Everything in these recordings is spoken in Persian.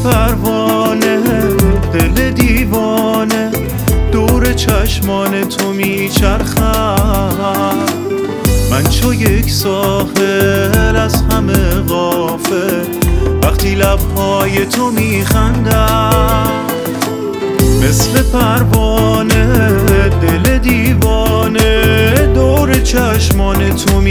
پروانه دل دیوانه دور چشمان تو میچرخم. من چو یک ساحل از همه غافل وقتی لبهای تو میخندم. مثل پروانه دل دیوانه دور چشمان تو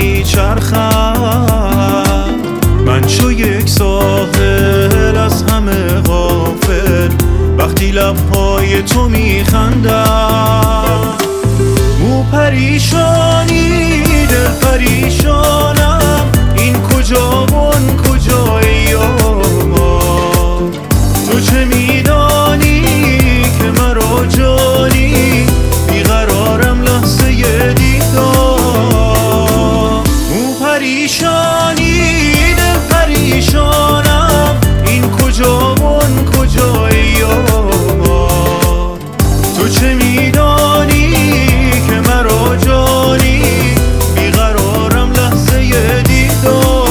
میچرخم. من چو یک ساحل از همه غافل وقتی لبهای تو میخندم. مو پریشانی دل پریشانم این کجا و آن کجایی یار. تو چه میدانی که مرا جانی بیقرارم لحظه دیدار. مو پریشانی دل پریشانم این کجا و آن کجایی یار. تو چه میدانی که مرا جانی بیقرارم لحظه دیدار.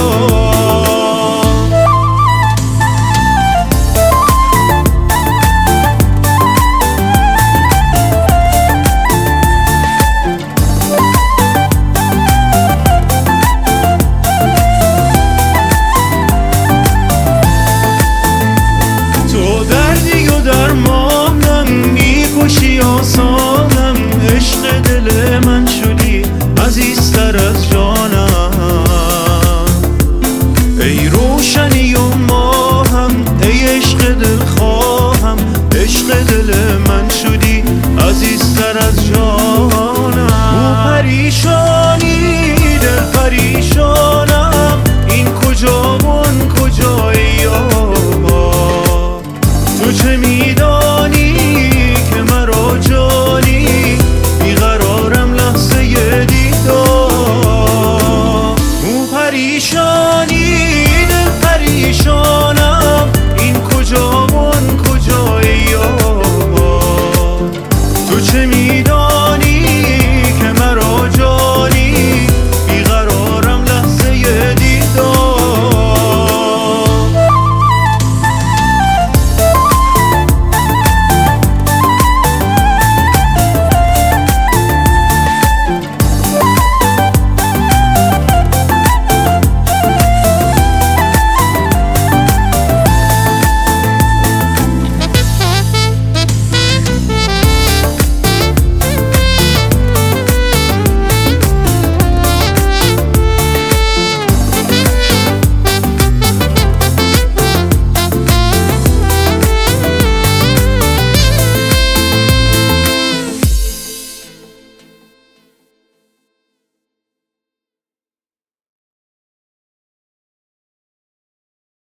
تو دردی و درمانم میکشی آسانم. عشق دل من شدی عزیزتر از جانم. ای روشنی و ماهم ای عشق دل خواهم. عشق دل من شدی عزیزتر از